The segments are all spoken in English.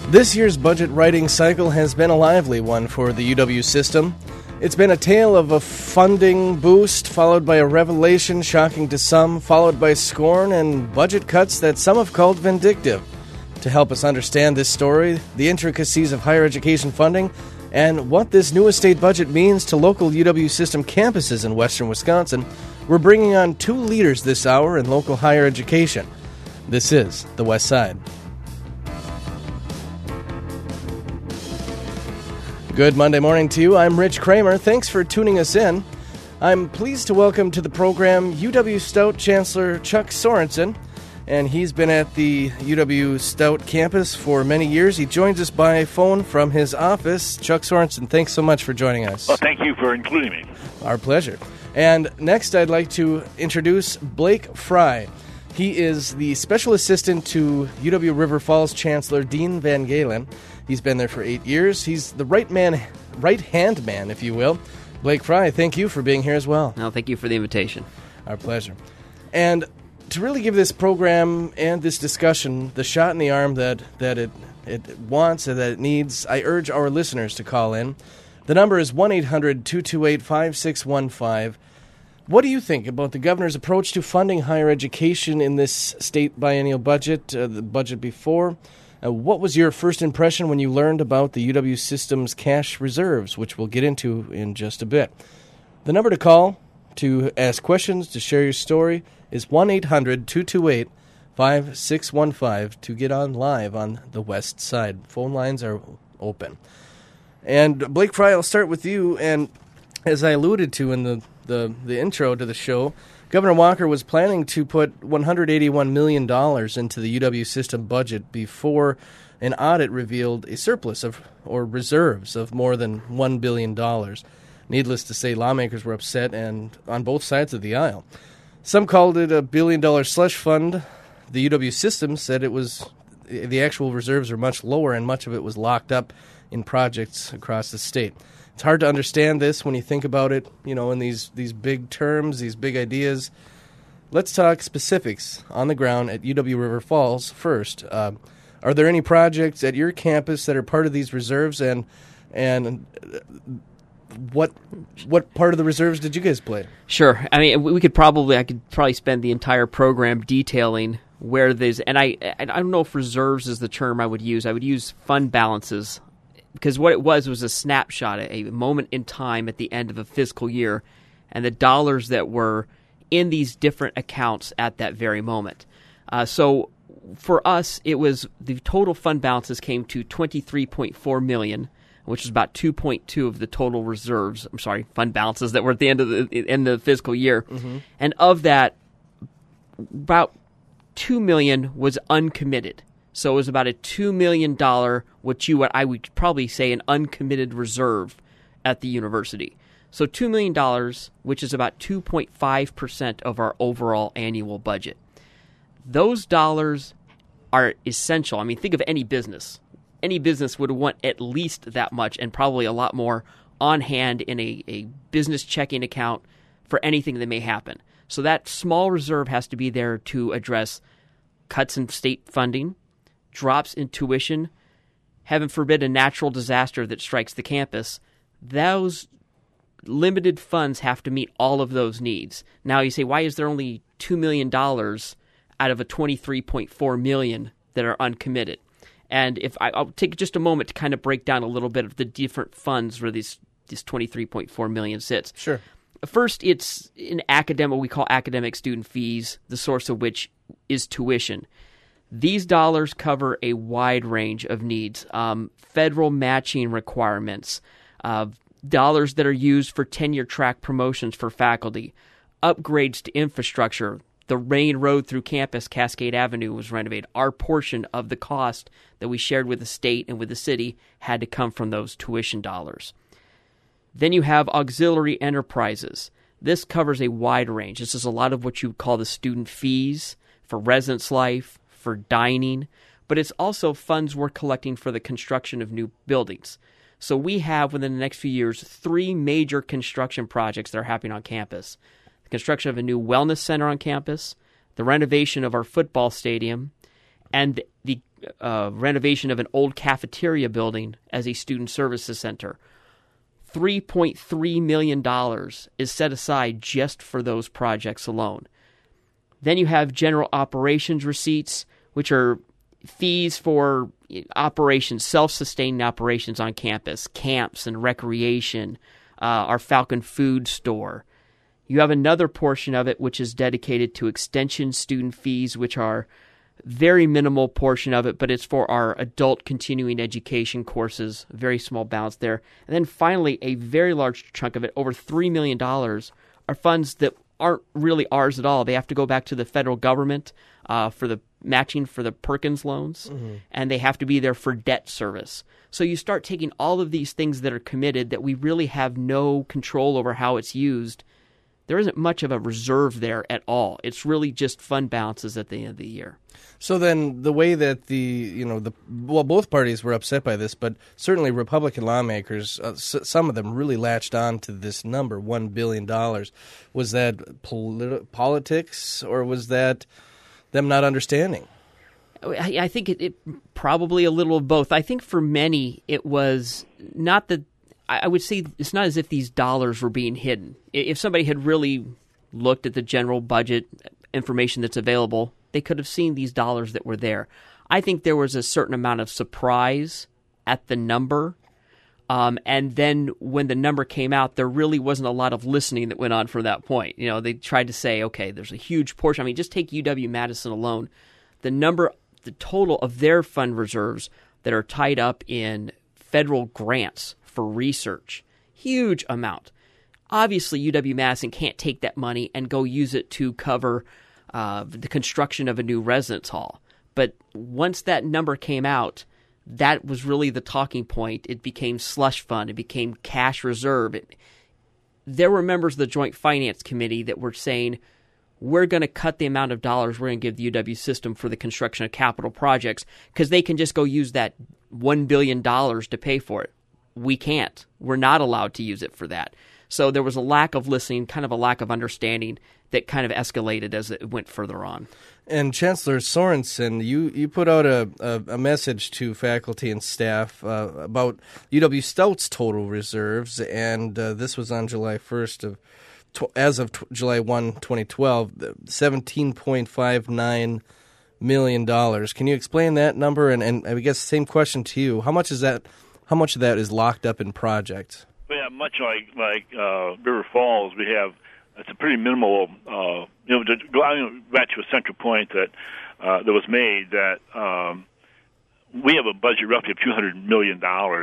This year's budget writing cycle has been a lively one for the UW system. It's been a tale of a funding boost, followed by a revelation shocking to some, followed by scorn and budget cuts that some have called vindictive. To help us understand this story, the intricacies of higher education funding, and what this new state budget means to local UW system campuses in western Wisconsin, we're bringing on two leaders this hour in local higher education. This is The West Side. Good Monday morning to you. I'm Rich Kramer. Thanks for tuning us in. I'm pleased to welcome to the program UW Stout Chancellor Chuck Sorensen, and he's been at the UW Stout campus for many years. He joins us by phone from his office. Chuck Sorensen, thanks so much for joining us. Well, thank you for including me. Our pleasure. And next, I'd like to introduce Blake Fry. He is the Special Assistant to UW River Falls Chancellor Dean Van Galen. He's been there for 8 years. He's the right-hand man, if you will. Blake Fry, thank you for being here as well. No, thank you for the invitation. Our pleasure. And to really give this program and this discussion the shot in the arm that it wants and that it needs, I urge our listeners to call in. The number is 1-800-228-5615. What do you think about the governor's approach to funding higher education in this state biennial budget, the budget before? What was your first impression when you learned about the UW system's cash reserves, which we'll get into in just a bit? The number to call to ask questions, to share your story, is 1-800-228-5615 to get on live on the West Side. Phone lines are open. And Blake Fry, I'll start with you. And as I alluded to in the intro to the show, Governor Walker was planning to put $181 million into the UW system budget before an audit revealed a surplus or reserves of more than $1 billion. Needless to say, lawmakers were upset and on both sides of the aisle. Some called it a $1 billion slush fund. The UW system said the actual reserves are much lower and much of it was locked up in projects across the state. It's hard to understand this when you think about it, in these big terms, these big ideas. Let's talk specifics on the ground at UW River Falls first. Are there any projects at your campus that are part of these reserves, and what part of the reserves did you guys play? Sure. I mean, I could probably spend the entire program detailing where there's, and I don't know if reserves is the term I would use. I would use fund balances. Because what it was a snapshot, a moment in time at the end of a fiscal year, and the dollars that were in these different accounts at that very moment. So for us, it was the total fund balances came to $23.4 million, which is about 2.2 of the total reserves. I'm sorry, fund balances that were at the end of the fiscal year, and of that, about $2 million was uncommitted. So it was about a $2 million, I would probably say an uncommitted reserve at the university. So $2 million, which is about 2.5% of our overall annual budget. Those dollars are essential. I mean, think of any business. Any business would want at least that much and probably a lot more on hand in a business checking account for anything that may happen. So that small reserve has to be there to address cuts in state funding, drops in tuition, heaven forbid a natural disaster that strikes the campus. Those limited funds have to meet all of those needs. Now you say, why is there only $2 million out of a $23.4 million that are uncommitted? And I'll take just a moment to kind of break down a little bit of the different funds where this $23.4 million sits. Sure. First, it's what we call academic student fees, the source of which is tuition. These dollars cover a wide range of needs, federal matching requirements, dollars that are used for tenure-track promotions for faculty, upgrades to infrastructure. The main road through campus, Cascade Avenue, was renovated. Our portion of the cost that we shared with the state and with the city had to come from those tuition dollars. Then you have auxiliary enterprises. This covers a wide range. This is a lot of what you would call the student fees for residence life, for dining, but it's also funds we're collecting for the construction of new buildings. So we have, within the next few years, 3 major construction projects that are happening on campus. The construction of a new wellness center on campus, the renovation of our football stadium, and the renovation of an old cafeteria building as a student services center. $3.3 million is set aside just for those projects alone. Then you have general operations receipts, which are fees for operations, self-sustaining operations on campus, camps and recreation, our Falcon Food Store. You have another portion of it which is dedicated to extension student fees, which are very minimal portion of it, but it's for our adult continuing education courses, very small balance there. And then finally, a very large chunk of it, over $3 million, are funds that aren't really ours at all. They have to go back to the federal government for the matching for the Perkins loans, and they have to be there for debt service. So you start taking all of these things that are committed that we really have no control over how it's used. There isn't much of a reserve there at all. It's really just fund balances at the end of the year. So then the way that both parties were upset by this, but certainly Republican lawmakers, some of them really latched on to this number, $1 billion. Was that politics, or was that them not understanding? I think it probably a little of both. I think for many it was not that. I would say it's not as if these dollars were being hidden. If somebody had really looked at the general budget information that's available, they could have seen these dollars that were there. I think there was a certain amount of surprise at the number. And then when the number came out, there really wasn't a lot of listening that went on from that point. They tried to say, okay, there's a huge portion. I mean, just take UW-Madison alone. The total of their fund reserves that are tied up in federal grants for research, huge amount. Obviously, UW-Madison can't take that money and go use it to cover the construction of a new residence hall. But once that number came out, that was really the talking point. It became slush fund. It became cash reserve. There were members of the Joint Finance Committee that were saying, we're going to cut the amount of dollars we're going to give the UW system for the construction of capital projects because they can just go use that $1 billion to pay for it. We can't. We're not allowed to use it for that. So there was a lack of listening, kind of a lack of understanding that kind of escalated as it went further on. And Chancellor Sorensen, you put out a message to faculty and staff about UW Stout's total reserves, and this was on July 1st as of July 1, 2012, $17.59 million. Can you explain that number? And I guess same question to you. How much of that is locked up in projects? Yeah, much like River Falls, it's a pretty minimal. To go back to a central point that was made that we have a budget roughly of $200 million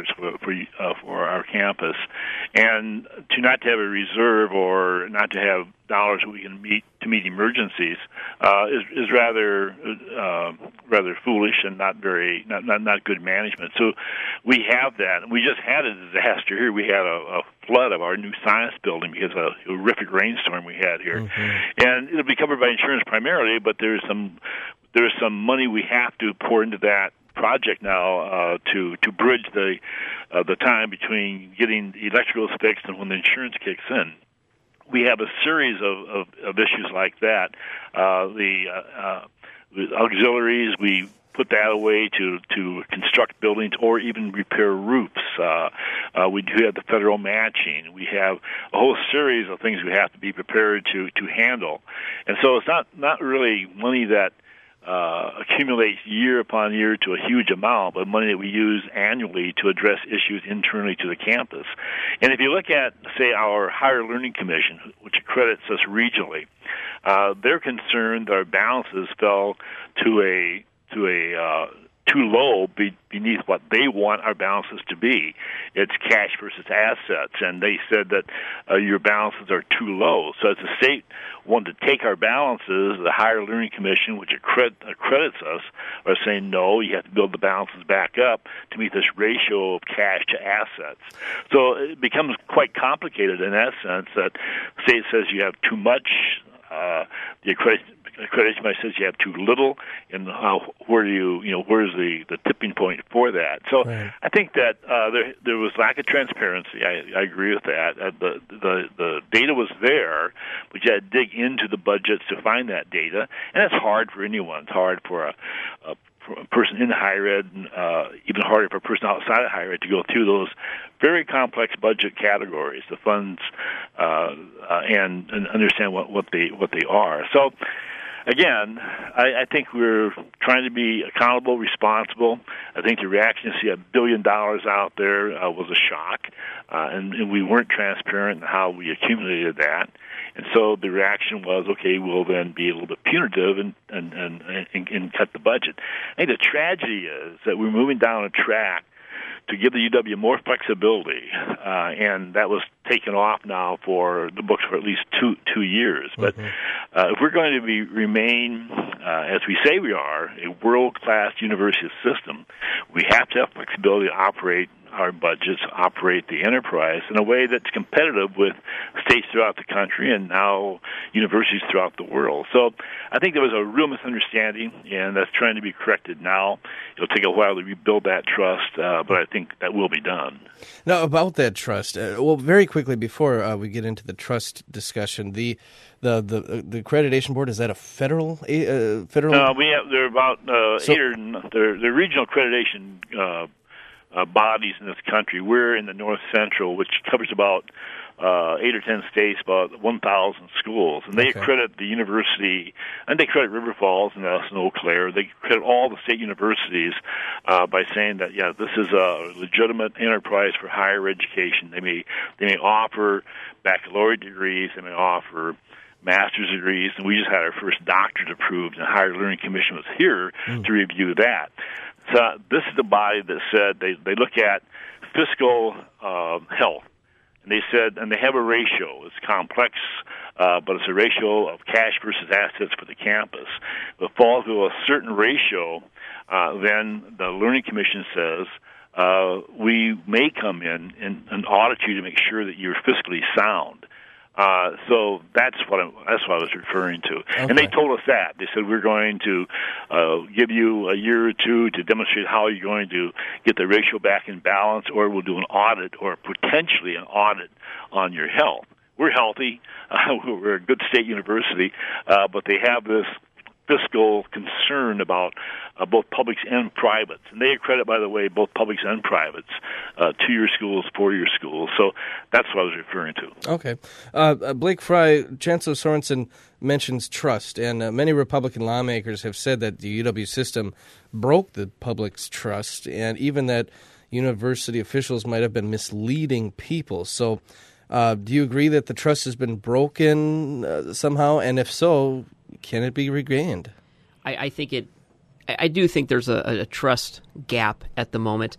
for our campus, and to not to have a reserve or not to have dollars that we can meet emergencies is rather foolish and not good management. So we have that. We just had a disaster here. We had a flood of our new science building because of a horrific rainstorm we had here, and it'll be covered by insurance primarily. But there's some money we have to pour into that project now to bridge the time between getting the electricals fixed and when the insurance kicks in. We have a series of issues like that. The auxiliaries, we put that away to construct buildings or even repair roofs. We do have the federal matching. We have a whole series of things we have to be prepared to handle. And so it's not really money that accumulates year upon year to a huge amount, but money that we use annually to address issues internally to the campus. And if you look at, say, our Higher Learning Commission, which accredits us regionally, they're concerned that our balances fell to too low beneath what they want our balances to be. It's cash versus assets, and they said that your balances are too low. So as the state wanted to take our balances, the Higher Learning Commission, which accredits us, are saying, no, you have to build the balances back up to meet this ratio of cash to assets. So it becomes quite complicated in that sense that the state says you have too much, the accreditation says you have too little, and where's the tipping point for that? So right. I think that there was lack of transparency. I agree with that. The data was there, but you had to dig into the budgets to find that data, and it's hard for anyone. It's hard for for a person in higher ed, and even harder for a person outside of higher ed to go through those very complex budget categories, the funds, and understand what they are. So, again, I think we're trying to be accountable, responsible. I think the reaction to see $1 billion out there was a shock, and we weren't transparent in how we accumulated that. And so the reaction was, okay, we'll then be a little bit punitive and cut the budget. I think the tragedy is that we're moving down a track to give the UW more flexibility, and that was taken off now for the books for at least two years. But if we're going to remain, as we say we are, a world-class university system, we have to have flexibility to operate our budgets, operate the enterprise in a way that's competitive with states throughout the country and now universities throughout the world. So I think there was a real misunderstanding, and that's trying to be corrected now. It'll take a while to rebuild that trust, but I think that will be done. Now, about that trust, well, very quickly before we get into the trust discussion, the accreditation board, is that a federal? No, there are about they're regional accreditation bodies in this country. We're in the North Central, which covers about 8 or 10 states, about 1,000 schools, and they accredit the university, and they credit River Falls and Eau Claire. They credit all the state universities by saying that this is a legitimate enterprise for higher education. They may offer baccalaureate degrees, they may offer master's degrees, and we just had our first doctorate approved, and the Higher Learning Commission was here to review that. So this is the body that said they look at fiscal health, and they said, and they have a ratio. It's complex, but it's a ratio of cash versus assets for the campus. If it falls to a certain ratio, then the Learning Commission says we may come in and audit you to make sure that you're fiscally sound. So that's what I was referring to. Okay. And they told us that. They said, we're going to give you a year or two to demonstrate how you're going to get the ratio back in balance, or we'll do an audit or potentially an audit on your health. We're healthy. We're a good state university, but they have this fiscal concern about both publics and privates. And they accredit, by the way, both publics and privates, 2-year schools, 4-year schools. So that's what I was referring to. Okay. Blake Fry, Chancellor Sorensen mentions trust, and many Republican lawmakers have said that the UW system broke the public's trust, and even that university officials might have been misleading people. So do you agree that the trust has been broken somehow? And if so, can it be regained? I do think there's a trust gap at the moment.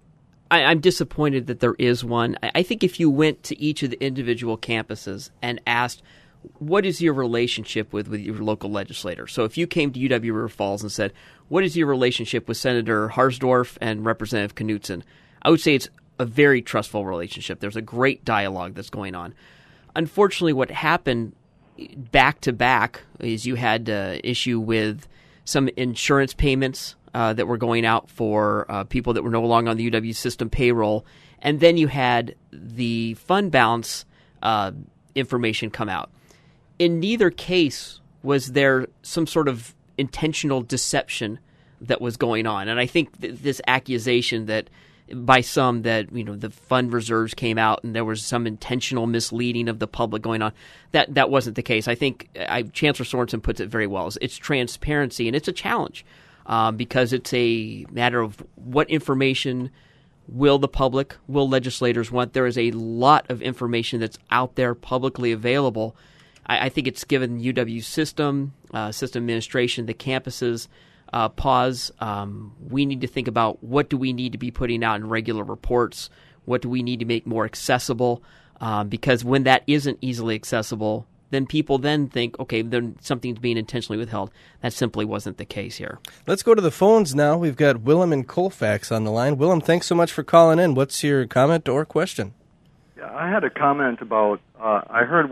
I'm disappointed that there is one. I think if you went to each of the individual campuses and asked, what is your relationship with your local legislator? So if you came to UW River Falls and said, what is your relationship with Senator Harsdorf and Representative Knutson? I would say it's a very trustful relationship. There's a great dialogue that's going on. Unfortunately, what happened back to back is you had issue with some insurance payments that were going out for people that were no longer on the UW system payroll, and then you had the fund balance information come out. In neither case was there some sort of intentional deception that was going on, and I think this accusation that by some that the fund reserves came out and there was some intentional misleading of the public going on. That wasn't the case. I think Chancellor Sorensen puts it very well. It's transparency, and it's a challenge because it's a matter of what information will the public, will legislators want. There is a lot of information that's out there publicly available. I think it's given UW system administration, the campuses, pause. We need to think about what do we need to be putting out in regular reports, what do we need to make more accessible, because when that isn't easily accessible, then people then think, okay, then something's being intentionally withheld. That simply wasn't the case here. Let's go to the phones now. We've got Willem in Colfax on the line. Willem, thanks so much for calling in. What's your comment or question? Yeah, I had a comment about, I heard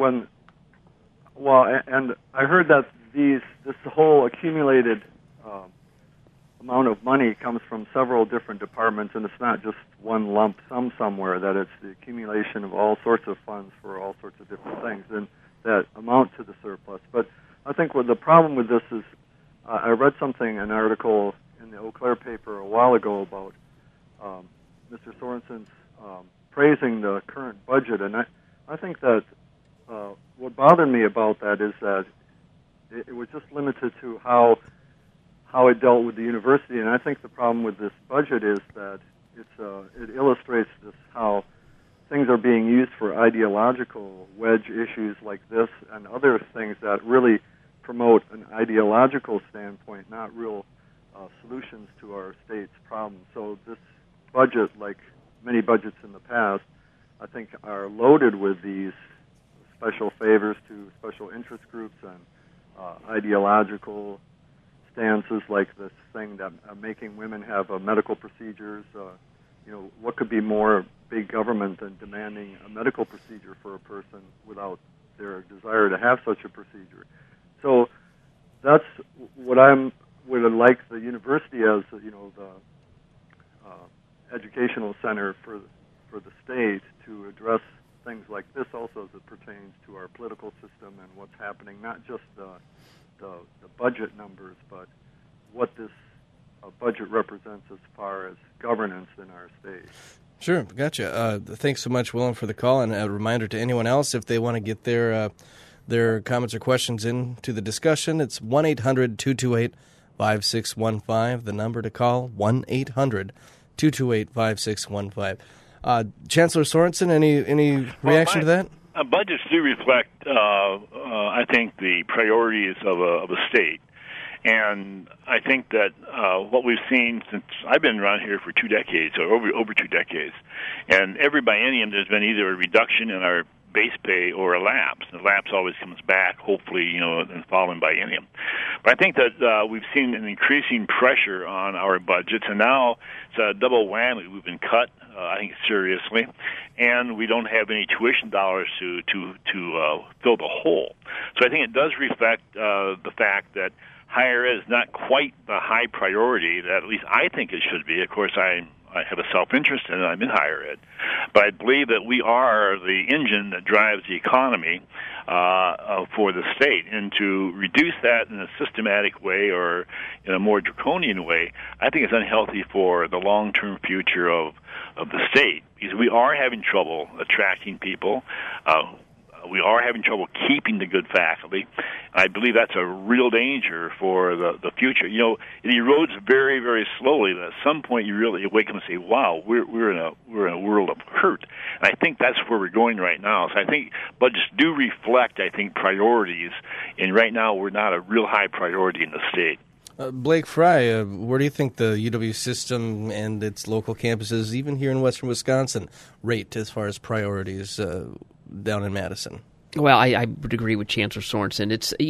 that this whole accumulated amount of money comes from several different departments, and it's not just one lump sum somewhere, that it's the accumulation of all sorts of funds for all sorts of different things and that amount to the surplus. But I think what the problem with this is, I read an article in the Eau Claire paper a while ago about Mr. Sorensen's praising the current budget, and I think that what bothered me about that is that it was just limited to how it dealt with the university, and I think the problem with this budget is that it illustrates this how things are being used for ideological wedge issues like this and other things that really promote an ideological standpoint, not real solutions to our state's problems. So this budget, like many budgets in the past, I think are loaded with these special favors to special interest groups and ideological stances like this thing that making women have medical procedures. What could be more big government than demanding a medical procedure for a person without their desire to have such a procedure? So that's what would like the university as the educational center for the state to address things like this also as it pertains to our political system and what's happening, not just the budget numbers, but what this budget represents as far as governance in our state. Sure, gotcha. Thanks so much, Willem, for the call, and a reminder to anyone else if they want to get their comments or questions into the discussion, it's 1-800-228-5615, the number to call, 1-800-228-5615. Chancellor Sorensen, any reaction to that? Budgets do reflect, I think, the priorities of a state. And I think that what we've seen since I've been around here for 2 decades, or over 2 decades, and every biennium there's been either a reduction in our base pay or a lapse. The lapse always comes back, hopefully, in the following biennium. But I think that we've seen an increasing pressure on our budgets, and now it's a double whammy. We've been cut, I think, seriously, and we don't have any tuition dollars to fill the hole. So I think it does reflect the fact that higher ed is not quite the high priority that at least I think it should be. Of course, I have a self-interest in it. I'm in higher ed. But I believe that we are the engine that drives the economy for the state. And to reduce that in a systematic way or in a more draconian way, I think it's unhealthy for the long-term future of the state. Because we are having trouble attracting people. We are having trouble keeping the good faculty. I believe that's a real danger for the future. It erodes very, very slowly. And at some point, you really wake up and say, "Wow, we're in a world of hurt." And I think that's where we're going right now. So I think budgets do reflect, I think, priorities. And right now, we're not a real high priority in the state. Blake Fry, where do you think the UW system and its local campuses, even here in western Wisconsin, rate as far as priorities down in Madison? Well, I would agree with Chancellor Sorensen.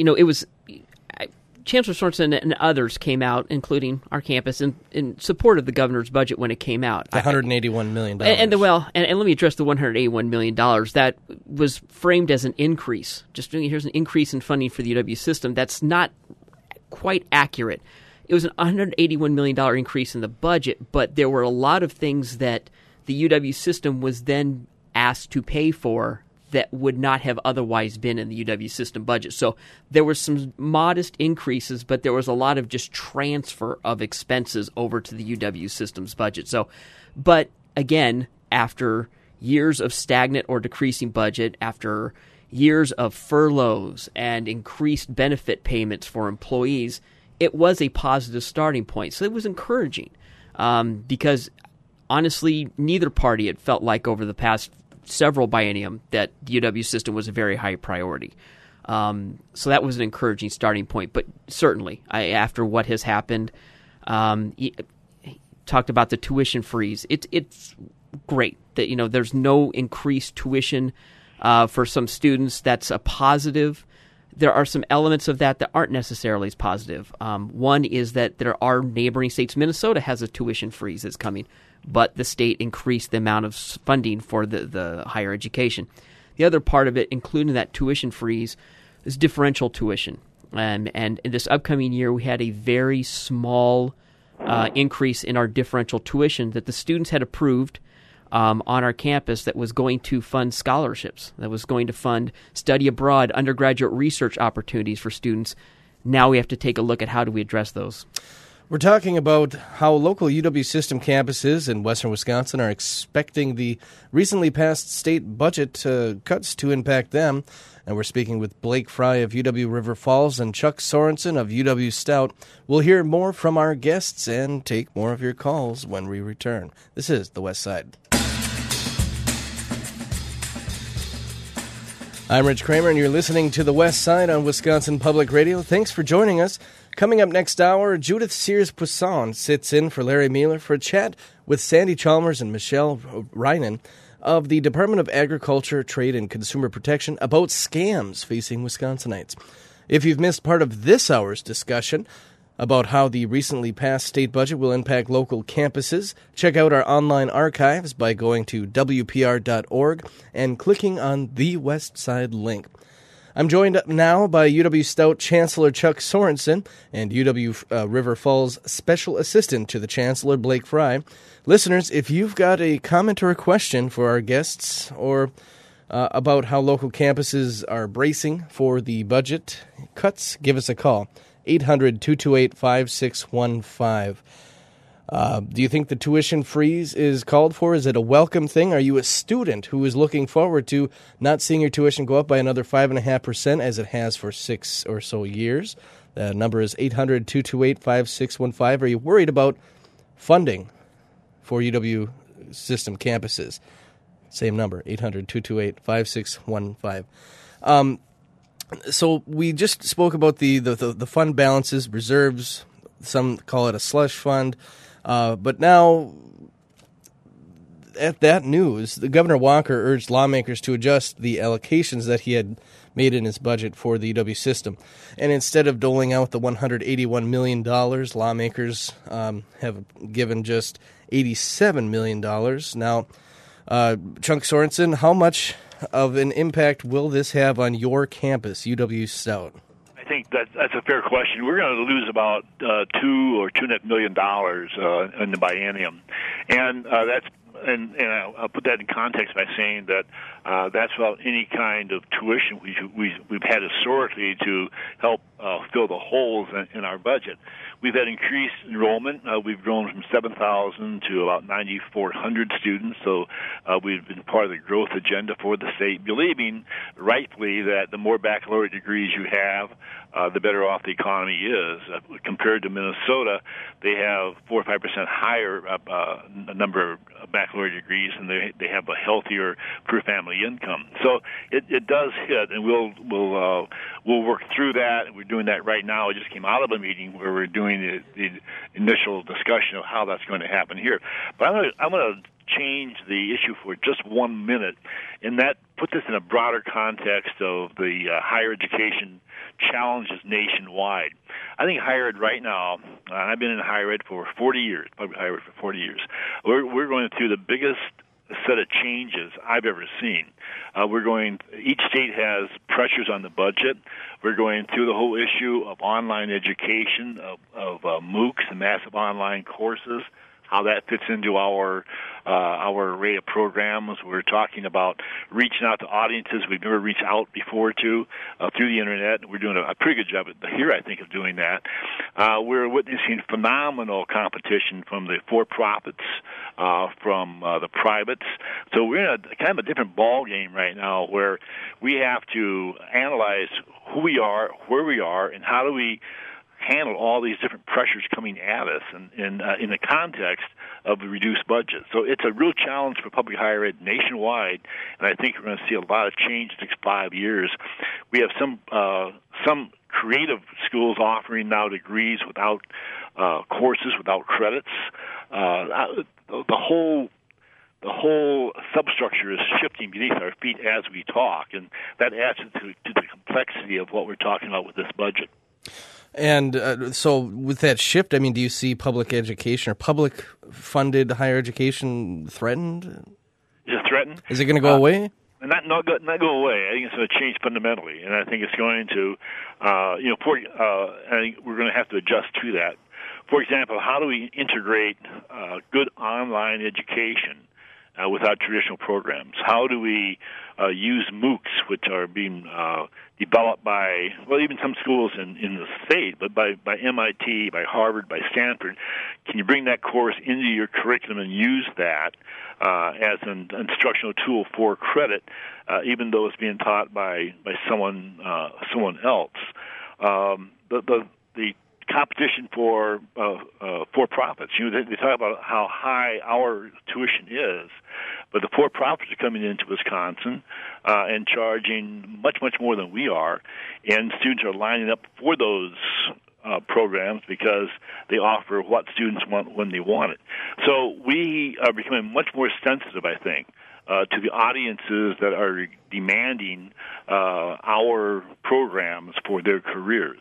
Chancellor Sorensen and others came out, including our campus, in support of the governor's budget when it came out. $181 million. And let me address the $181 million. That was framed as an increase. Just here's an increase in funding for the UW system. That's not quite accurate. It was an $181 million increase in the budget, but there were a lot of things that the UW system was then asked to pay for that would not have otherwise been in the UW system budget. So there were some modest increases, but there was a lot of just transfer of expenses over to the UW system's budget. So, but again, after years of stagnant or decreasing budget, after years of furloughs and increased benefit payments for employees, it was a positive starting point. So it was encouraging because honestly, neither party had felt like over the past several biennium that the UW system was a very high priority. So that was an encouraging starting point. But certainly, after what has happened, he talked about the tuition freeze. It's great that there's no increased tuition for some students. That's a positive. There are some elements of that aren't necessarily as positive. One is that there are neighboring states. Minnesota has a tuition freeze that's coming, but the state increased the amount of funding for the higher education. The other part of it, including that tuition freeze, is differential tuition. And in this upcoming year, we had a very small increase in our differential tuition that the students had approved on our campus that was going to fund scholarships, that was going to fund study abroad, undergraduate research opportunities for students. Now we have to take a look at how do we address those. We're talking about how local UW system campuses in western Wisconsin are expecting the recently passed state budget cuts to impact them. And we're speaking with Blake Fry of UW River Falls and Chuck Sorensen of UW Stout. We'll hear more from our guests and take more of your calls when we return. This is The West Side. I'm Rich Kramer, and you're listening to The West Side on Wisconsin Public Radio. Thanks for joining us. Coming up next hour, Judith Sears-Poisson sits in for Larry Mueller for a chat with Sandy Chalmers and Michelle Reinen of the Department of Agriculture, Trade, and Consumer Protection about scams facing Wisconsinites. If you've missed part of this hour's discussion about how the recently passed state budget will impact local campuses, check out our online archives by going to WPR.org and clicking on the West Side link. I'm joined now by UW Stout Chancellor Chuck Sorensen and UW River Falls Special Assistant to the Chancellor Blake Fry. Listeners, if you've got a comment or a question for our guests or about how local campuses are bracing for the budget cuts, give us a call. 800-228-5615. Do you think the tuition freeze is called for? Is it a welcome thing? Are you a student who is looking forward to not seeing your tuition go up by another 5.5% as it has for 6 or so years? The number is 800-228-5615. Are you worried about funding for UW system campuses? Same number, 800-228-5615. So we just spoke about the fund balances, reserves. Some call it a slush fund. But now, at that news, the Governor Walker urged lawmakers to adjust the allocations that he had made in his budget for the UW system. And instead of doling out the $181 million, lawmakers have given just $87 million. Now, Chuck Sorensen, how much of an impact will this have on your campus, UW Stout? I think that's a fair question. We're going to lose about $2 or $2.5 million in the biennium, and I'll put that in context by saying that that's about any kind of tuition we've had historically to help fill the holes in our budget. We've had increased enrollment. We've grown from 7,000 to about 9,400 students, so we've been part of the growth agenda for the state, believing rightfully that the more baccalaureate degrees you have, the better off the economy is. Compared to Minnesota, they have 4 or 5% higher number of baccalaureate degrees, and they have a healthier per family income. So it does hit, and we'll work through that. We're doing that right now. I just came out of a meeting where we're doing the initial discussion of how that's going to happen here. But I'm going to change the issue for just 1 minute, and that puts us in a broader context of the higher education challenges nationwide. I think higher ed right now, I've been in higher ed for 40 years, public higher ed for 40 years. We're going through the biggest set of changes I've ever seen. Each state has pressures on the budget. We're going through the whole issue of online education, of MOOCs and massive online courses, how that fits into our array of programs. We're talking about reaching out to audiences we've never reached out before to through the internet. We're doing a pretty good job here, I think, of doing that. We're witnessing phenomenal competition from the for-profits, from the privates. So we're in a kind of a different ball game right now, where we have to analyze who we are, where we are, and how do we handle all these different pressures coming at us in the context of the reduced budget. So it's a real challenge for public higher ed nationwide, and I think we're going to see a lot of change in the next 5 years. We have some creative schools offering now degrees without courses, without credits. The whole substructure is shifting beneath our feet as we talk, and that adds to the complexity of what we're talking about with this budget. And so with that shift, I mean, do you see public education or public-funded higher education threatened? Is it threatened? Is it going to go away? Not go away. I think it's going to change fundamentally, and I think it's going to, I think we're going to have to adjust to that. For example, how do we integrate good online education without traditional programs? How do we use MOOCs, which are being developed by, well, even some schools in the state, but by MIT, by Harvard, by Stanford? Can you bring that course into your curriculum and use that as an instructional tool for credit, even though it's being taught by someone else? The competition for profits. They talk about how high our tuition is, but the for-profits are coming into Wisconsin and charging much more than we are, and students are lining up for those programs because they offer what students want when they want it. So we are becoming much more sensitive, I think, to the audiences that are demanding our programs for their careers.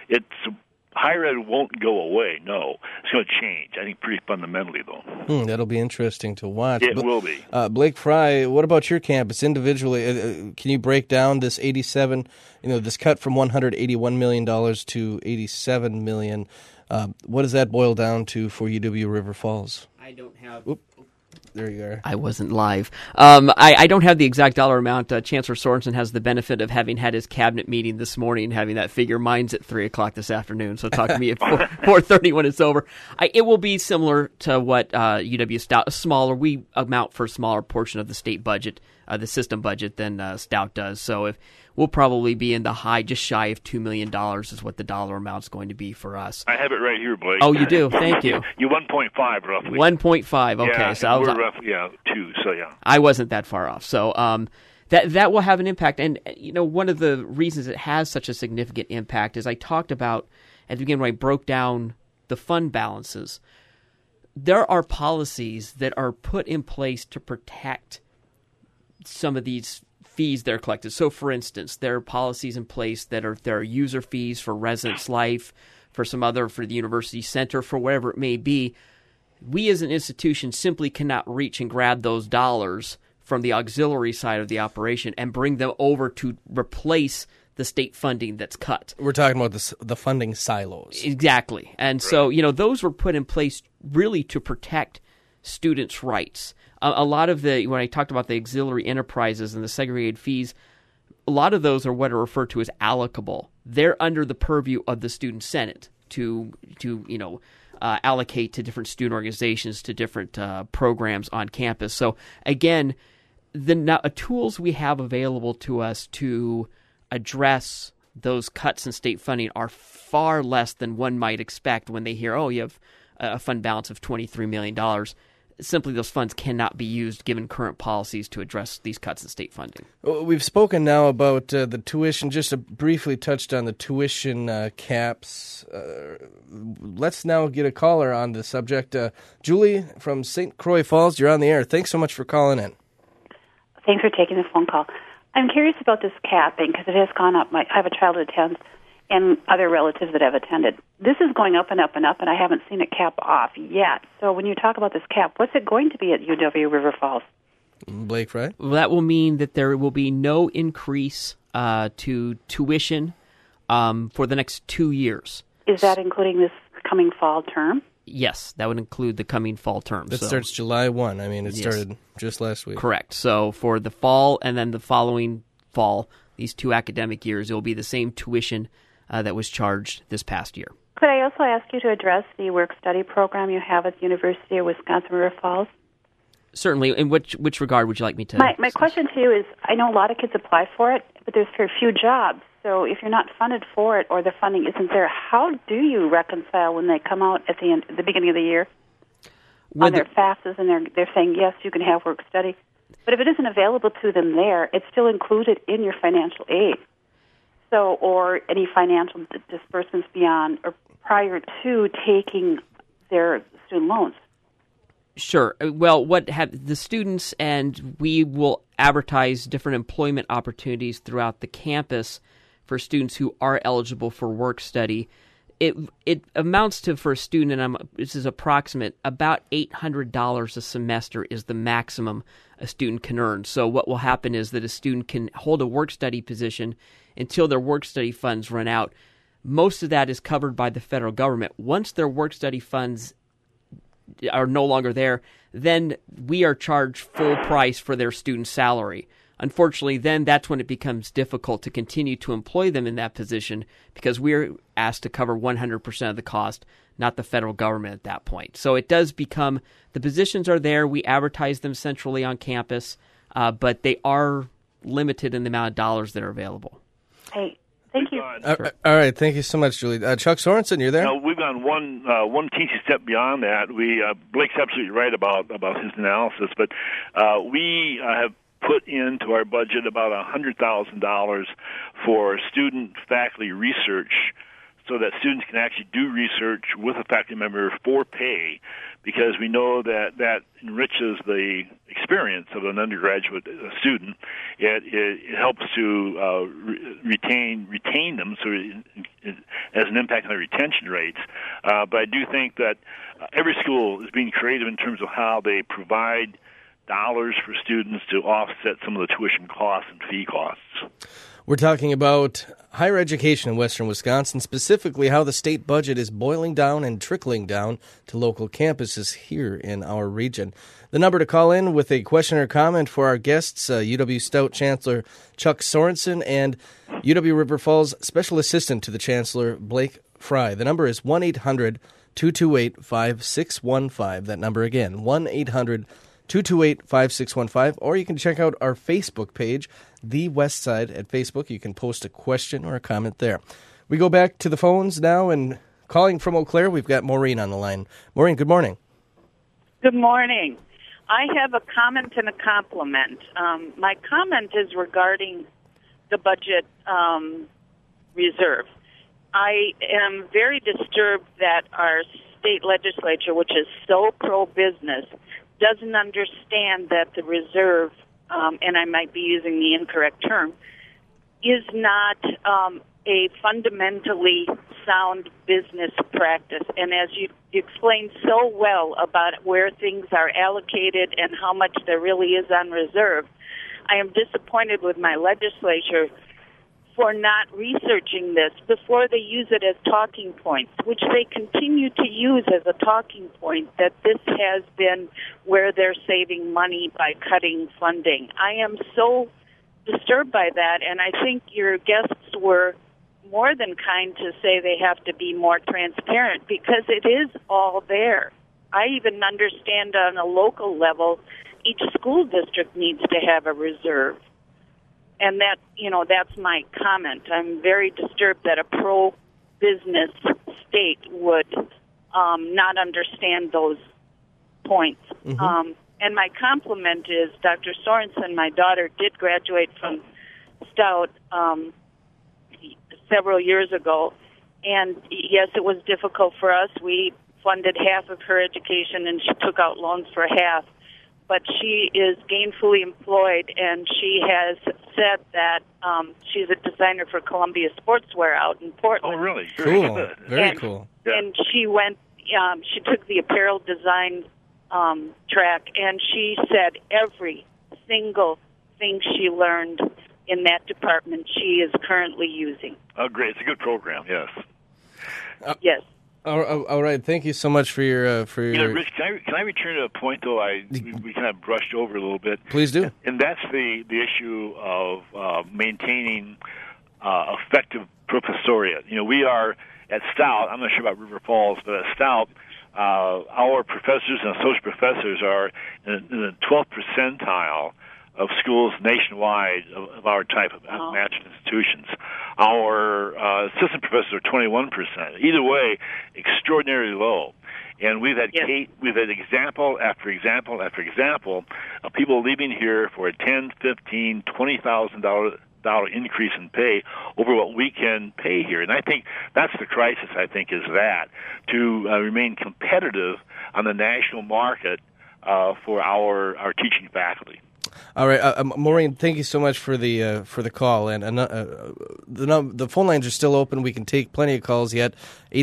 Higher ed won't go away, no. It's going to change, I think, pretty fundamentally, though. That'll be interesting to watch. It will be. Blake Fry, what about your campus individually? Can you break down this 87, this cut from $181 million to $87 million? What does that boil down to for UW River Falls? I don't have... There you are. I wasn't live. I don't have the exact dollar amount. Chancellor Sorensen has the benefit of having had his cabinet meeting this morning, having that figure. Mine's at 3 o'clock this afternoon, so talk to me at 4:30 when it's over. It will be similar to what UW Stout, smaller. We amount for a smaller portion of the state budget, the system budget, than Stout does. So if we'll probably be in the high, just shy of $2 million is what the dollar amount's going to be for us. I have it right here, Blake. Oh, you do? Thank you. You 1.5 roughly. 1.5. Okay, yeah, so we're roughly 2. So yeah, I wasn't that far off. So that will have an impact. And one of the reasons it has such a significant impact is I talked about at the beginning when I broke down the fund balances. There are policies that are put in place to protect some of these fees that are collected. So, for instance, there are policies in place there are user fees for Residence Life, for the University Center, for whatever it may be. We as an institution simply cannot reach and grab those dollars from the auxiliary side of the operation and bring them over to replace the state funding that's cut. We're talking about the funding silos. Exactly. And so, those were put in place really to protect students' rights. A lot of when I talked about the auxiliary enterprises and the segregated fees, a lot of those are what are referred to as allocable. They're under the purview of the student senate to allocate to different student organizations, to different programs on campus. So again, the tools we have available to us to address those cuts in state funding are far less than one might expect when they hear, you have a fund balance of $23 million. Simply, those funds cannot be used given current policies to address these cuts in state funding. We've spoken now about the tuition, just briefly touched on the tuition caps. Let's now get a caller on the subject. Julie from St. Croix Falls, you're on the air. Thanks so much for calling in. Thanks for taking the phone call. I'm curious about this capping because it has gone up. I have a child who attends and other relatives that have attended. This is going up and up and up, and I haven't seen it cap off yet. So when you talk about this cap, what's it going to be at UW River Falls? Blake Fry? Well, that will mean that there will be no increase to tuition for the next 2 years. Is that including this coming fall term? Yes, that would include the coming fall term. That starts July 1. I mean, it started just last week. Correct. So for the fall and then the following fall, these 2 academic years, it will be the same tuition that was charged this past year. Could I also ask you to address the work-study program you have at the University of Wisconsin-River Falls? Certainly. In which regard would you like me to? My question to you is, I know a lot of kids apply for it, but there's very few jobs. So if you're not funded for it or the funding isn't there, how do you reconcile when they come out at the beginning of the year on their FAFSAs and they're saying, yes, you can have work-study? But if it isn't available to them there, it's still included in your financial aid. So, or any financial disbursements beyond or prior to taking their student loans. Sure. Well, the students, and we will advertise different employment opportunities throughout the campus for students who are eligible for work study. It amounts to, for a student, and this is approximate, about $800 a semester is the maximum a student can earn. So what will happen is that a student can hold a work study position until their work study funds run out. Most of that is covered by the federal government. Once their work study funds are no longer there, then we are charged full price for their student salary. Unfortunately, then that's when it becomes difficult to continue to employ them in that position because we're asked to cover 100% of the cost, not the federal government at that point. So it does become, the positions are there, we advertise them centrally on campus, but they are limited in the amount of dollars that are available. Hey, thank you. All right, thank you so much, Julie. Chuck Sorensen, you're there? No, we've gone one teaching step beyond that. Blake's absolutely right about his analysis, but we have put into our budget about $100,000 for student-faculty research so that students can actually do research with a faculty member for pay, because we know that enriches the experience of an undergraduate student. It helps to retain them, so it has an impact on the retention rates. But I do think that every school is being creative in terms of how they provide dollars for students to offset some of the tuition costs and fee costs. We're talking about higher education in western Wisconsin, specifically how the state budget is boiling down and trickling down to local campuses here in our region. The number to call in with a question or comment for our guests, UW Stout Chancellor Chuck Sorensen and UW River Falls Special Assistant to the Chancellor Blake Fry. The number is 1-800-228-5615. That number again, 1-800-228-5615, or you can check out our Facebook page, The West Side, at Facebook. You can post a question or a comment there. We go back to the phones now, and calling from Eau Claire, we've got Maureen on the line. Maureen, good morning. Good morning. I have a comment and a compliment. My comment is regarding the budget reserve. I am very disturbed that our state legislature, which is so pro-business, doesn't understand that the reserve, and I might be using the incorrect term, is not a fundamentally sound business practice. And as you explained so well about where things are allocated and how much there really is on reserve, I am disappointed with my legislature for not researching this before they use it as talking points, which they continue to use as a talking point, that this has been where they're saving money by cutting funding. I am so disturbed by that, and I think your guests were more than kind to say they have to be more transparent, because it is all there. I even understand on a local level, each school district needs to have a reserve. And that, that's my comment. I'm very disturbed that a pro-business state would not understand those points. Mm-hmm. And my compliment is Dr. Sorensen, my daughter, did graduate from Stout several years ago. And, yes, it was difficult for us. We funded half of her education, and she took out loans for half. But she is gainfully employed, and she has said that she's a designer for Columbia Sportswear out in Portland. Oh, really? Cool. Very cool. Yeah. And she went, she took the apparel design track, and she said every single thing she learned in that department she is currently using. Oh, great. It's a good program, yes. Yes. All right. Thank you so much for your. Rich, can I return to a point though? We kind of brushed over a little bit. Please do. And that's the issue of maintaining effective professoriate. We are at Stout. I'm not sure about River Falls, but at Stout, our professors and associate professors are in the 12th percentile of schools nationwide of our type of matched institutions. Our assistant professors are 21%. Either way, extraordinarily low. And we've had example after example after example of people leaving here for a $10,000, $15,000, $20,000 increase in pay over what we can pay here. And I think that's the crisis, is that, to remain competitive on the national market for our teaching faculty. All right, Maureen, thank you so much for the call. And the phone lines are still open. We can take plenty of calls yet.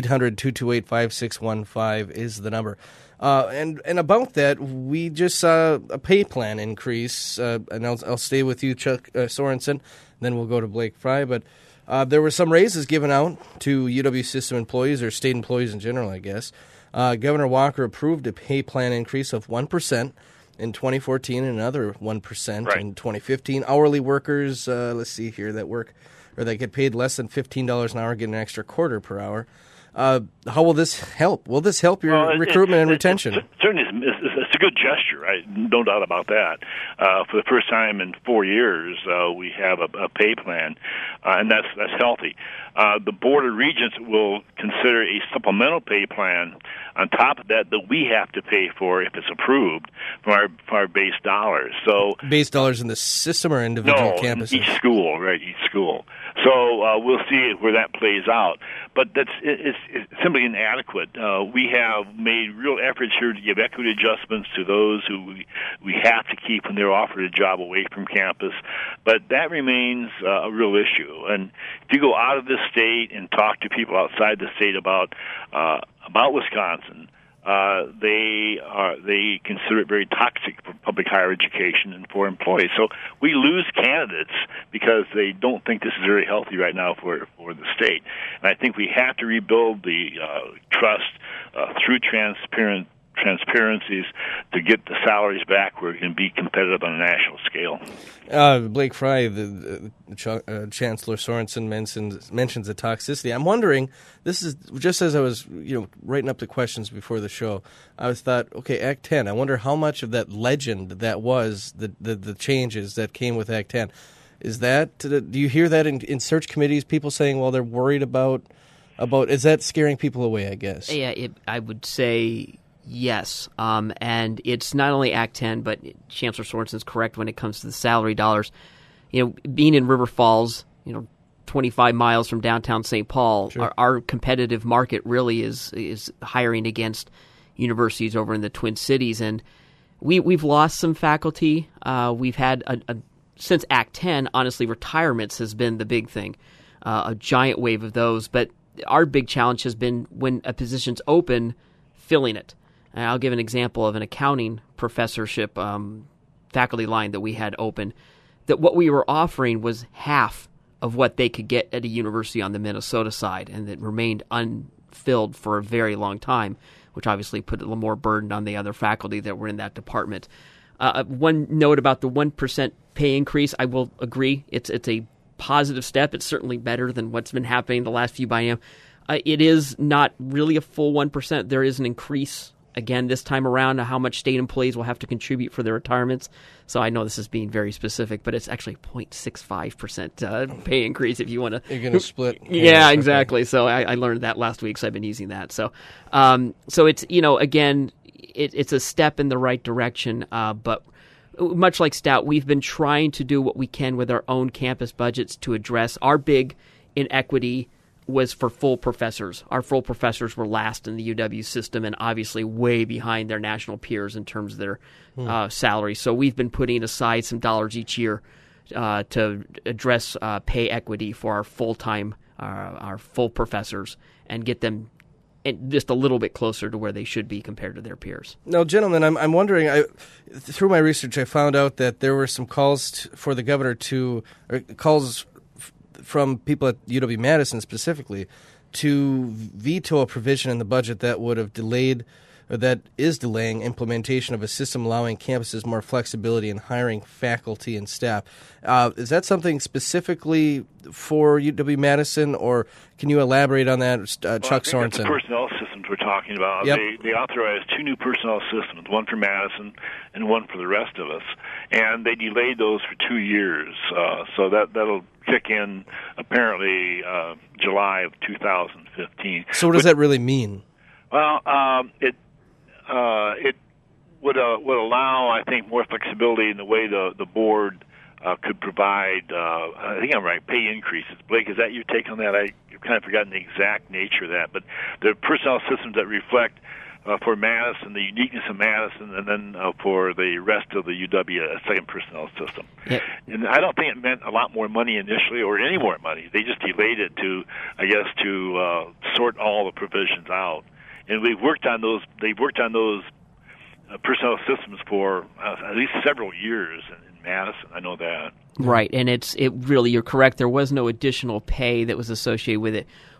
800-228-5615 is the number. And about that, we just saw a pay plan increase. And I'll stay with you, Chuck Sorensen. Then we'll go to Blake Fry. But there were some raises given out to UW system employees or state employees in general, I guess. Governor Walker approved a pay plan increase of 1% in 2014 and another 1% in 2015. Hourly workers, let's see here, that get paid less than $15 an hour get an extra quarter per hour. How will this help? Will this help your recruitment and retention? Certainly, it's a good gesture, right? No doubt about that. For the first time in 4 years, we have a pay plan, and that's healthy. The Board of Regents will consider a supplemental pay plan on top of that we have to pay for if it's approved from our base dollars. So base dollars in the system or individual campuses? Each school, right? Each school. So we'll see where that plays out. But it's simply inadequate. We have made real efforts here to give equity adjustments to those who we have to keep when they're offered a job away from campus. But that remains a real issue. And if you go out of this state and talk to people outside the state about Wisconsin, they consider it very toxic for public higher education and for employees. So we lose candidates because they don't think this is very healthy right now for the state. And I think we have to rebuild the trust through transparencies to get the salaries back where it can be competitive on a national scale. Blake Fry, the Chancellor Sorensen mentions the toxicity. I'm wondering, this is just as I was writing up the questions before the show, I thought, okay, Act 10, I wonder how much of that legend that was the changes that came with Act 10. Is that, do you hear that in search committees, people saying, well, they're worried about, is that scaring people away, I guess? Yeah, I would say yes, and it's not only Act 10, but Chancellor Sorensen's correct when it comes to the salary dollars. Being in River Falls, 25 miles from downtown St. Paul, sure. Our competitive market really is hiring against universities over in the Twin Cities, and we've lost some faculty. We've had since Act 10, honestly, retirements has been the big thing, a giant wave of those. But our big challenge has been when a position's open, filling it. And I'll give an example of an accounting professorship faculty line that we had open, that what we were offering was half of what they could get at a university on the Minnesota side, and that remained unfilled for a very long time, which obviously put a little more burden on the other faculty that were in that department. One note about the 1% pay increase, I will agree. It's a positive step. It's certainly better than what's been happening the last few biennium. It is not really a full 1%. There is an increase again this time around how much state employees will have to contribute for their retirements. So I know this is being very specific, but it's actually 0.65% pay increase if you want to. You're going to split. Yeah, exactly. So I learned that last week, so I've been using that. So it's, again, it's a step in the right direction, but much like Stout, we've been trying to do what we can with our own campus budgets to address our big inequity was for full professors. Our full professors were last in the UW system and obviously way behind their national peers in terms of their salary. So we've been putting aside some dollars each year to address pay equity for our full-time, our full professors, and get them just a little bit closer to where they should be compared to their peers. Now, gentlemen, I'm wondering, through my research, I found out that there were some calls for the governor calls from people at UW-Madison specifically to veto a provision in the budget that would have delayed, or that is delaying, implementation of a system allowing campuses more flexibility in hiring faculty and staff. Is that something specifically for UW-Madison, or can you elaborate on that, Chuck Sorensen? The personnel systems we're talking about. Yep. They authorized 2 new personnel systems, one for Madison and one for the rest of us, and they delayed those for 2 years. So that'll kick in apparently July of 2015. So what does that really mean? Well, it would allow, I think, more flexibility in the way the board could provide, I think I'm right, pay increases. Blake, is that your take on that? I've kind of forgotten the exact nature of that. But the personnel systems that reflect for Madison, the uniqueness of Madison, and then for the rest of the UW, a second personnel system. Yep. And I don't think it meant a lot more money initially or any more money. They just delayed it to sort all the provisions out. And they've worked on those personnel systems for at least several years in Madison. I know that. Right, and it really, you're correct. There was no additional pay that was associated with it.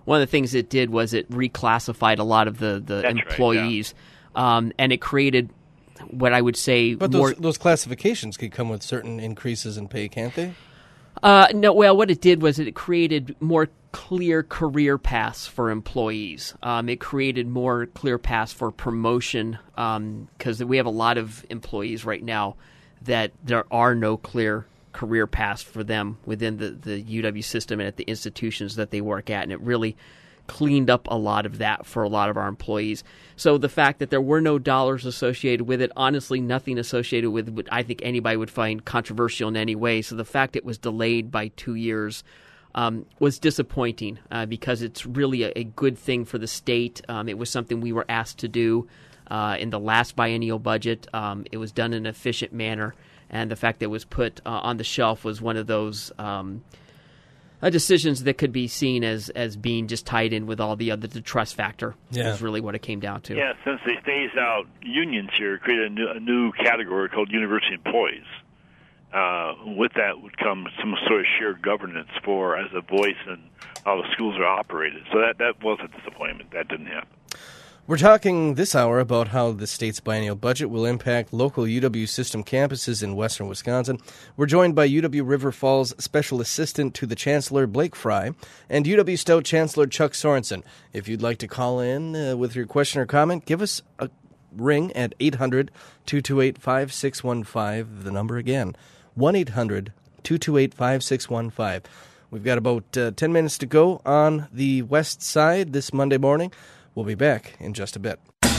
one of the things it did was it reclassified a lot of the employees, and it created what I would say. But more, those classifications could come with certain increases in pay, can't they? No. Well, what it did was it created more clear career paths for employees. It created more clear paths for promotion because we have a lot of employees right now that there are no clear career paths for them within the UW system and at the institutions that they work at, and it really cleaned up a lot of that for a lot of our employees. So the fact that there were no dollars associated with it, honestly, nothing associated with what I think anybody would find controversial in any way. So the fact it was delayed by 2 years was disappointing because it's really a good thing for the state. It was something we were asked to do in the last biennial budget. It was done in an efficient manner, and the fact that it was put on the shelf was one of those decisions that could be seen as being just tied in with all the other the trust factor. Is really what it came down to. Yeah, since they phased out unions here, created a new category called university employees. With that would come some sort of shared governance as a voice in how the schools are operated. So that was a disappointment. That didn't happen. We're talking this hour about how the state's biennial budget will impact local UW system campuses in western Wisconsin. We're joined by UW River Falls Special Assistant to the Chancellor, Blake Fry, and UW Stout Chancellor Chuck Sorensen. If you'd like to call in with your question or comment, give us a ring at 800-228-5615. The number again, 1-800-228-5615. We've got about 10 minutes to go on the west side this Monday morning. We'll be back in just a bit.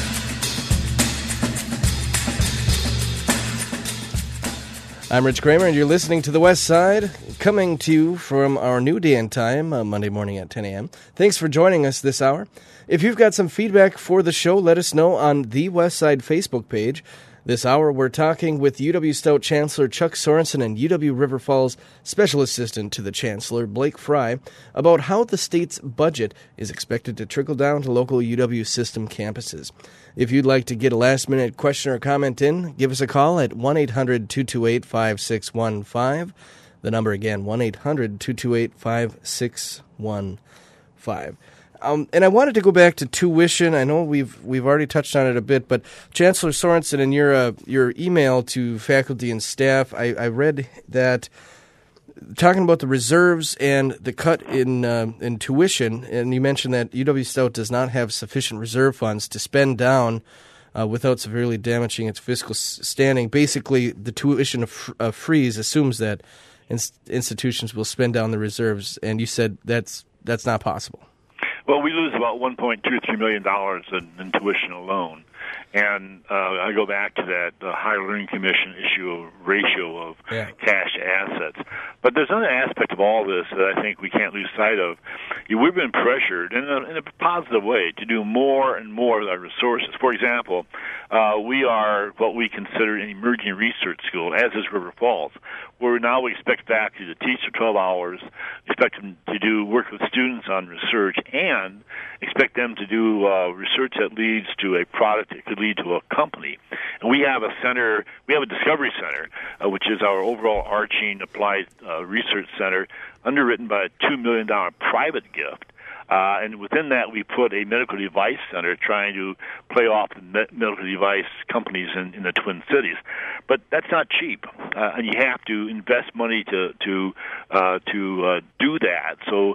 I'm Rich Kramer, and you're listening to The West Side, coming to you from our new day and time, Monday morning at 10 a.m. Thanks for joining us this hour. If you've got some feedback for the show, let us know on the West Side Facebook page. This hour, we're talking with UW Stout Chancellor Chuck Sorensen and UW River Falls Special Assistant to the Chancellor, Blake Fry, about how the state's budget is expected to trickle down to local UW system campuses. If you'd like to get a last-minute question or comment in, give us a call at 1-800-228-5615. The number again, 1-800-228-5615. And I wanted to go back to tuition. I know we've already touched on it a bit, but Chancellor Sorensen, in your email to faculty and staff, I read that talking about the reserves and the cut in tuition, and you mentioned that UW Stout does not have sufficient reserve funds to spend down without severely damaging its fiscal standing. Basically, the tuition freeze assumes that institutions will spend down the reserves, and you said that's not possible. Well, we lose about $1.23 million in tuition alone. And I go back to that Higher Learning Commission issue of ratio of cash to assets. But there's another aspect of all this that I think we can't lose sight of. We've been pressured in a positive way to do more and more with our resources. For example, we are what we consider an emerging research school, as is River Falls, where now we expect faculty to teach for 12 hours, expect them to do work with students on research, and expect them to do research that leads to a product that could lead to a company. And we have a center, we have a discovery center, which is our overall arching applied research center, underwritten by a $2 million private gift. And within that, we put a medical device center trying to play off the medical device companies in the Twin Cities. But that's not cheap, and you have to invest money to do that. So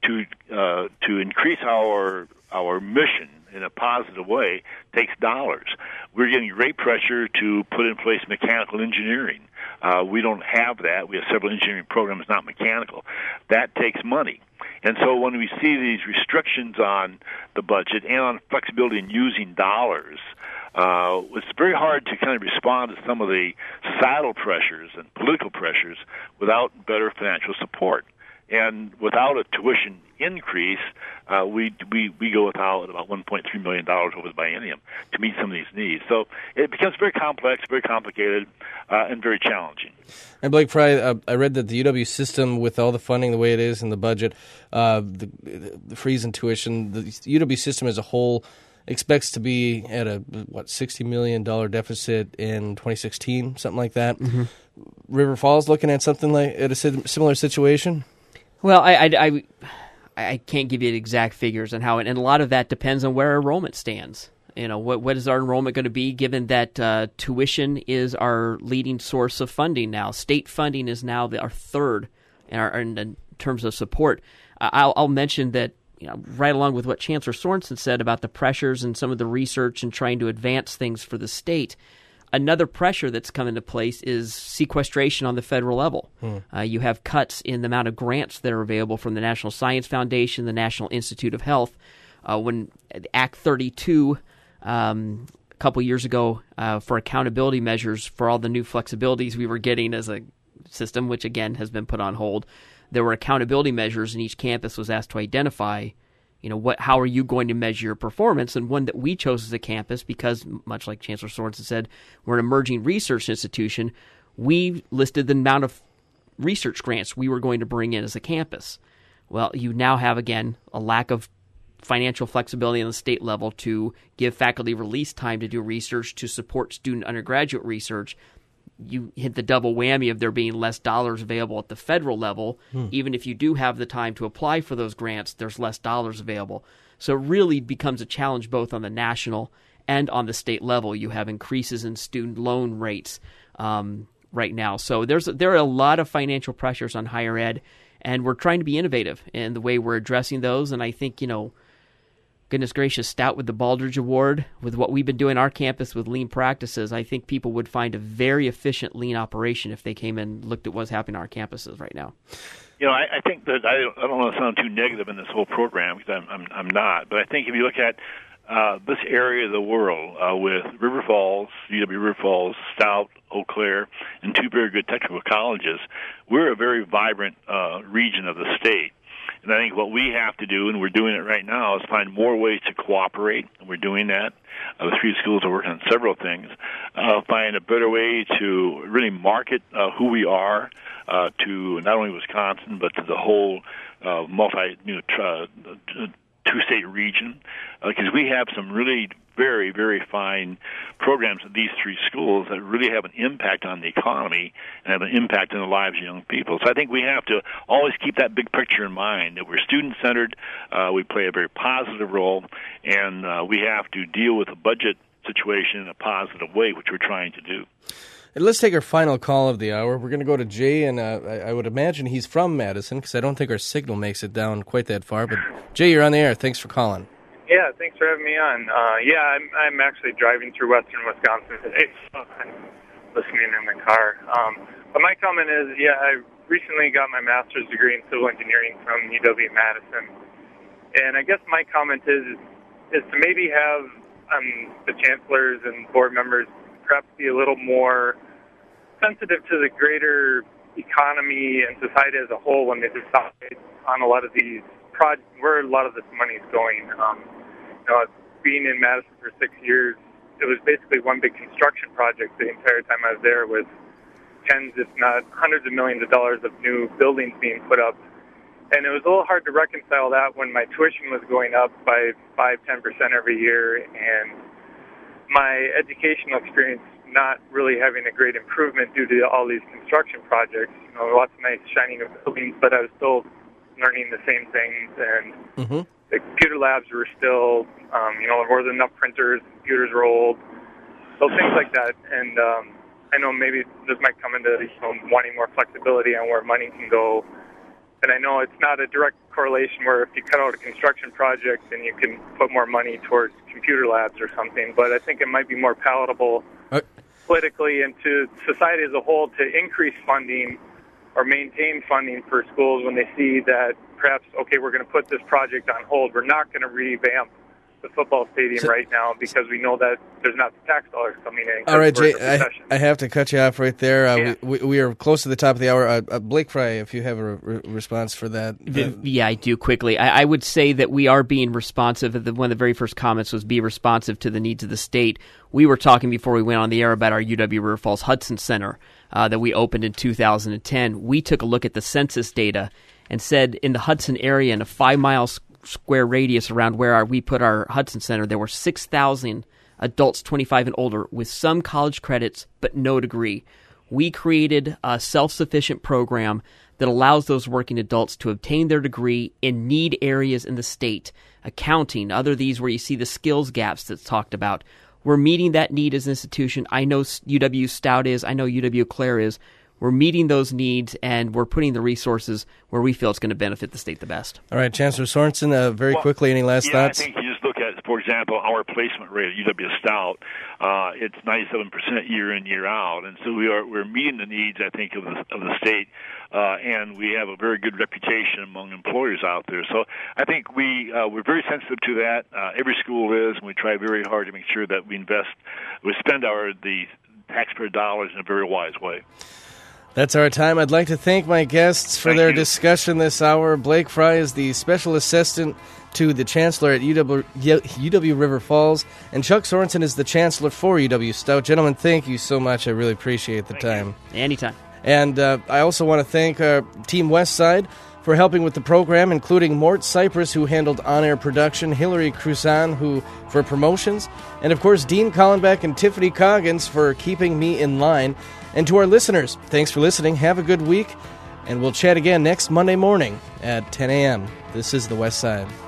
to increase our mission in a positive way takes dollars. We're getting great pressure to put in place mechanical engineering. We don't have that. We have several engineering programs, not mechanical. That takes money. And so when we see these restrictions on the budget and on flexibility in using dollars, it's very hard to kind of respond to some of the societal pressures and political pressures without better financial support. And without a tuition increase, we go without about $1.3 million over the biennium to meet some of these needs. So it becomes very complex, very complicated, and very challenging. And Blake Fry, I read that the UW system, with all the funding the way it is in the budget, the freeze in tuition, the UW system as a whole expects to be at a $60 million deficit in 2016, something like that. Mm-hmm. River Falls looking at something like at a similar situation. Well, I I can't give you the exact figures on how, and a lot of that depends on where our enrollment stands. What is our enrollment going to be, given that tuition is our leading source of funding now? State funding is now our third in terms of support. I'll mention that, right along with what Chancellor Sorensen said about the pressures and some of the research and trying to advance things for the state, another pressure that's come into place is sequestration on the federal level. You have cuts in the amount of grants that are available from the National Science Foundation, the National Institute of Health. When Act 32 a couple years ago for accountability measures for all the new flexibilities we were getting as a system, which again has been put on hold, there were accountability measures, and each campus was asked to identify, how are you going to measure your performance? And one that we chose as a campus, because much like Chancellor Sorensen said, we're an emerging research institution, we listed the amount of research grants we were going to bring in as a campus. Well, you now have, again, a lack of financial flexibility on the state level to give faculty release time to do research, to support student undergraduate research. You hit the double whammy of there being less dollars available at the federal level. Even if you do have the time to apply for those grants, there's less dollars available. So it really becomes a challenge both on the national and on the state level. You have increases in student loan rates right now. So there are a lot of financial pressures on higher ed, and we're trying to be innovative in the way we're addressing those. And I think, goodness gracious, Stout with the Baldrige Award, with what we've been doing on our campus with lean practices, I think people would find a very efficient lean operation if they came and looked at what's happening on our campuses right now. I think that I don't want to sound too negative in this whole program, because I'm not. But I think if you look at this area of the world with River Falls, UW River Falls, Stout, Eau Claire, and two very good technical colleges, we're a very vibrant region of the state. And I think what we have to do, and we're doing it right now, is find more ways to cooperate, and we're doing that. The three schools are working on several things. Find a better way to really market who we are to not only Wisconsin, but to the whole two-state region, because we have some really very, very fine programs at these three schools that really have an impact on the economy and have an impact on the lives of young people. So I think we have to always keep that big picture in mind, that we're student-centered, we play a very positive role, and we have to deal with the budget situation in a positive way, which we're trying to do. And let's take our final call of the hour. We're going to go to Jay, and I would imagine he's from Madison, because I don't think our signal makes it down quite that far. But Jay, you're on the air. Thanks for calling. Yeah, thanks for having me on. I'm actually driving through western Wisconsin today, so I'm listening in the car. But my comment is, I recently got my master's degree in civil engineering from UW-Madison. And I guess my comment is to maybe have the chancellors and board members perhaps be a little more sensitive to the greater economy and society as a whole when they decide on a lot of these projects, where a lot of this money is going. Being in Madison for 6 years, it was basically one big construction project the entire time I was there, with tens, if not hundreds of millions of dollars of new buildings being put up. And it was a little hard to reconcile that when my tuition was going up by 5-10% every year, and my educational experience not really having a great improvement due to all these construction projects. Lots of nice shiny new buildings, but I was still learning the same things, and the computer labs were still, there wasn't enough printers, computers were old, so things like that. And I know maybe this might come into wanting more flexibility on where money can go. And I know it's not a direct correlation where if you cut out a construction project, then you can put more money towards computer labs or something. But I think it might be more palatable politically and to society as a whole to increase funding or maintain funding for schools when they see that perhaps, okay, we're going to put this project on hold. We're not going to revamp the football stadium right now because we know that there's not the tax dollars coming in. All right, Jay, I have to cut you off right there. We are close to the top of the hour. Blake Fry, if you have a response for that. Yeah, I do quickly. I would say that we are being responsive. One of the very first comments was be responsive to the needs of the state. We were talking before we went on the air about our UW River Falls Hudson Center that we opened in 2010. We took a look at the census data and said in the Hudson area, in a 5-mile square radius around where we put our Hudson Center, there were 6,000 adults 25 and older with some college credits but no degree. We created a self-sufficient program that allows those working adults to obtain their degree in need areas in the state. Accounting, other these where you see the skills gaps that's talked about. We're meeting that need as an institution. I know UW Stout is. I know UW Eau Claire is. We're meeting those needs, and we're putting the resources where we feel it's going to benefit the state the best. All right, Chancellor Sorensen, very quickly, any last thoughts? I think you just look at, for example, our placement rate at UW Stout. It's 97% year in, year out, and so we're meeting the needs, I think, of the state, and we have a very good reputation among employers out there. So I think we're very sensitive to that. Every school is, and we try very hard to make sure that we spend the taxpayer dollars in a very wise way. That's our time. I'd like to thank my guests for their discussion this hour. Blake Fry is the Special Assistant to the Chancellor at UW River Falls, and Chuck Sorensen is the Chancellor for UW Stout. Gentlemen, thank you so much. I really appreciate the time. Anytime. And I also want to thank Team Westside for helping with the program, including Mort Cypress, who handled on-air production, Hillary Cruzan, for promotions, and, of course, Dean Collenbeck and Tiffany Coggins for keeping me in line. And to our listeners, thanks for listening. Have a good week, and we'll chat again next Monday morning at 10 a.m. This is the West Side.